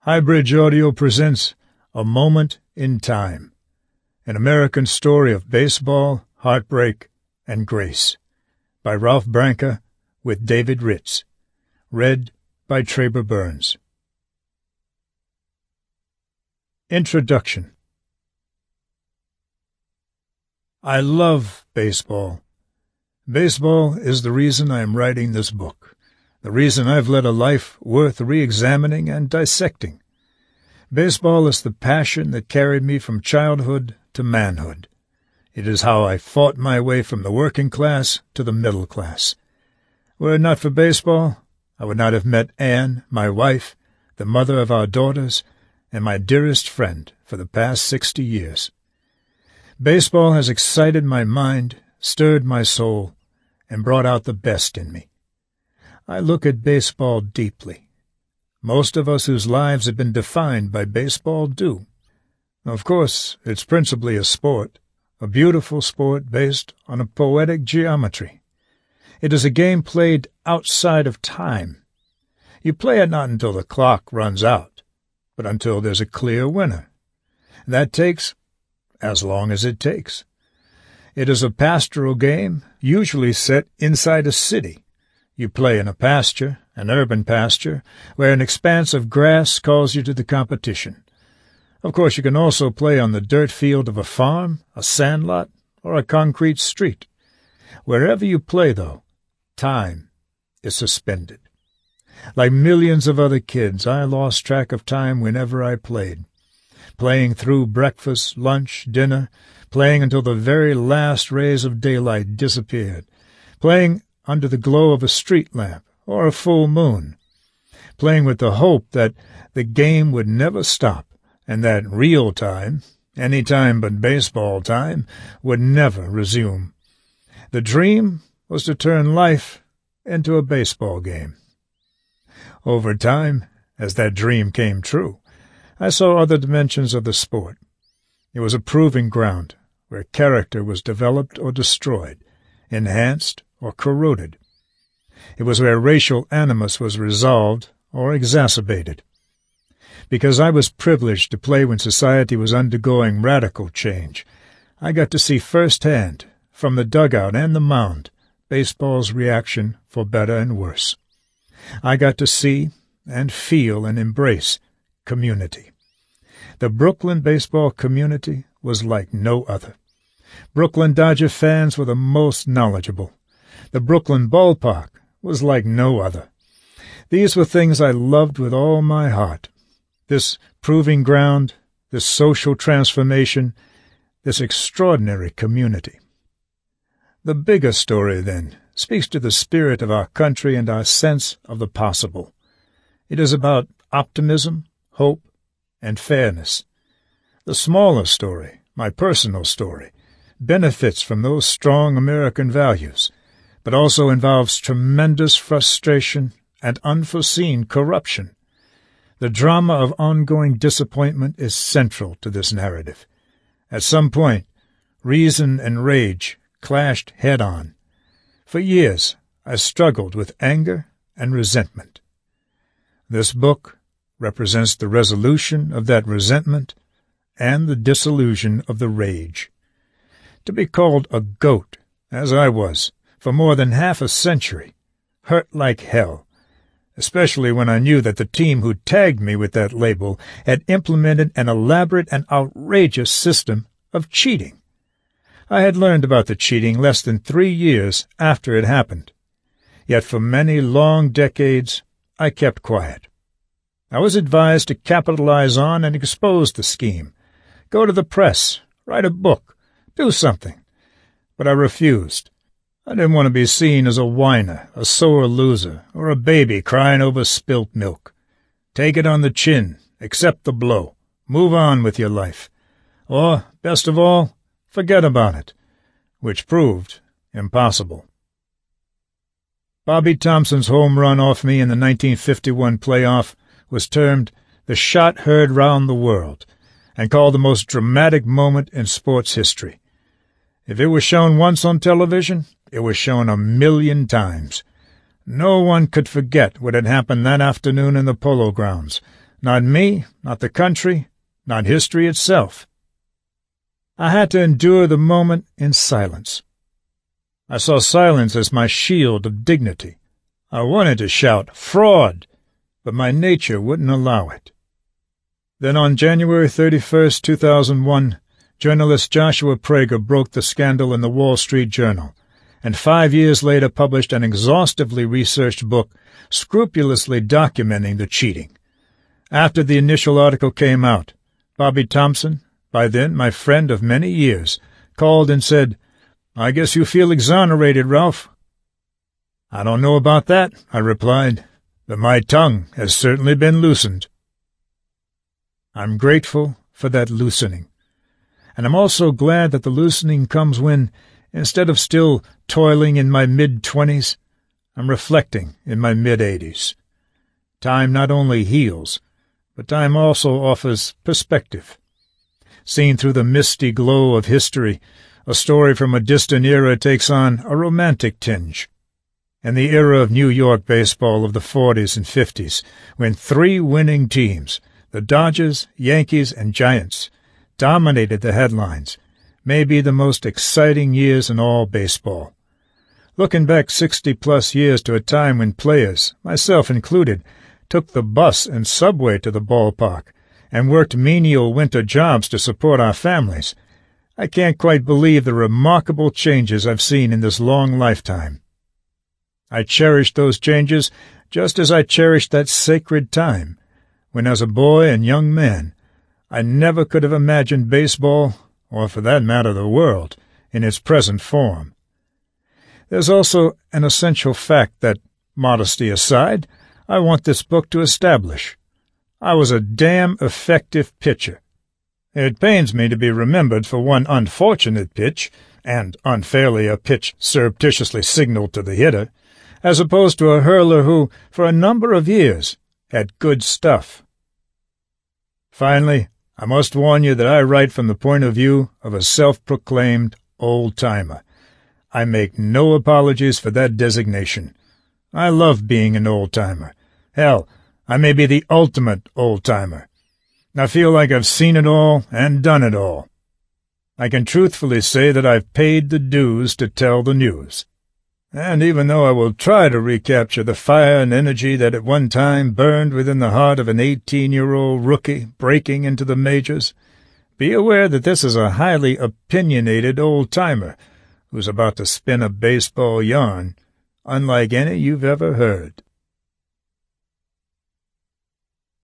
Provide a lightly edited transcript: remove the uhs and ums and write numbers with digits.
Highbridge Audio presents A Moment in Time, an American story of baseball, heartbreak, and grace, by Ralph Branca with David Ritz, read by Traber Burns. Introduction. I love baseball. Baseball is the reason I am writing this book, the reason I've led a life worth re-examining and dissecting. Baseball is the passion that carried me from childhood to manhood. It is how I fought my way from the working class to the middle class. Were it not for baseball, I would not have met Anne, my wife, the mother of our daughters, and my dearest friend for the past 60 years. Baseball has excited my mind, stirred my soul, and brought out the best in me. I look at baseball deeply. Most of us whose lives have been defined by baseball do. Of course, it's principally a sport, a beautiful sport based on a poetic geometry. It is a game played outside of time. You play it not until the clock runs out, but until there's a clear winner. That takes as long as it takes. It is a pastoral game, usually set inside a city. You play in a pasture, an urban pasture, where an expanse of grass calls you to the competition. Of course, you can also play on the dirt field of a farm, a sandlot, or a concrete street. Wherever you play, though, time is suspended. Like millions of other kids, I lost track of time whenever I played. Playing through breakfast, lunch, dinner, playing until the very last rays of daylight disappeared, playing under the glow of a street lamp or a full moon, playing with the hope that the game would never stop and that real time, any time but baseball time, would never resume. The dream was to turn life into a baseball game. Over time, as that dream came true, I saw other dimensions of the sport. It was a proving ground where character was developed or destroyed, enhanced or corroded. It was where racial animus was resolved or exacerbated. Because I was privileged to play when society was undergoing radical change, I got to see firsthand, from the dugout and the mound, baseball's reaction for better and worse. I got to see and feel and embrace community. The Brooklyn baseball community was like no other. Brooklyn Dodger fans were the most knowledgeable. The Brooklyn ballpark was like no other. These were things I loved with all my heart. This proving ground, this social transformation, this extraordinary community. The bigger story, then, speaks to the spirit of our country and our sense of the possible. It is about optimism, hope, and fairness. The smaller story, my personal story, benefits from those strong American values, but also involves tremendous frustration and unforeseen corruption. The drama of ongoing disappointment is central to this narrative. At some point, reason and rage clashed head-on. For years, I struggled with anger and resentment. This book represents the resolution of that resentment and the dissolution of the rage. To be called a goat, as I was, for more than half a century, hurt like hell, especially when I knew that the team who tagged me with that label had implemented an elaborate and outrageous system of cheating. I had learned about the cheating less than 3 years after it happened. Yet for many long decades I kept quiet. I was advised to capitalize on and expose the scheme, go to the press, write a book, do something. But I refused. I didn't want to be seen as a whiner, a sore loser, or a baby crying over spilt milk. Take it on the chin, accept the blow, move on with your life. Or, best of all, forget about it, which proved impossible. Bobby Thomson's home run off me in the 1951 playoff was termed the shot heard round the world and called the most dramatic moment in sports history. If it was shown once on television, it was shown 1,000,000 times. No one could forget what had happened that afternoon in the Polo Grounds, Not me, not the country, not history itself. I had to endure the moment in silence. I saw silence as my shield of dignity. I wanted to shout, "Fraud!" but my nature wouldn't allow it. Then on January 31st, 2001, journalist Joshua Prager broke the scandal in the Wall Street Journal, and 5 years later published an exhaustively researched book scrupulously documenting the cheating. After the initial article came out, Bobby Thompson, by then my friend of many years, called and said, "I guess you feel exonerated, Ralph." "I don't know about that," I replied, "but my tongue has certainly been loosened." I'm grateful for that loosening, and I'm also glad that the loosening comes when, instead of still toiling in my mid-20s, I'm reflecting in my mid-80s. Time not only heals, but time also offers perspective. Seen through the misty glow of history, a story from a distant era takes on a romantic tinge. In the era of New York baseball of the 40s and 50s, when 3 winning teams, the Dodgers, Yankees, and Giants, dominated the headlines, may be the most exciting years in all baseball. Looking back 60-plus years to a time when players, myself included, took the bus and subway to the ballpark and worked menial winter jobs to support our families, I can't quite believe the remarkable changes I've seen in this long lifetime. I cherish those changes just as I cherished that sacred time, when as a boy and young man I never could have imagined baseball, or for that matter the world, in its present form. There's also an essential fact that, modesty aside, I want this book to establish. I was a damn effective pitcher. It pains me to be remembered for one unfortunate pitch, and unfairly a pitch surreptitiously signaled to the hitter, as opposed to a hurler who, for a number of years, had good stuff. Finally, I must warn you that I write from the point of view of a self-proclaimed old-timer. I make no apologies for that designation. I love being an old-timer. Hell, I may be the ultimate old-timer. I feel like I've seen it all and done it all. I can truthfully say that I've paid the dues to tell the news. And even though I will try to recapture the fire and energy that at one time burned within the heart of an 18-year-old rookie breaking into the majors, be aware that this is a highly opinionated old-timer who's about to spin a baseball yarn unlike any you've ever heard.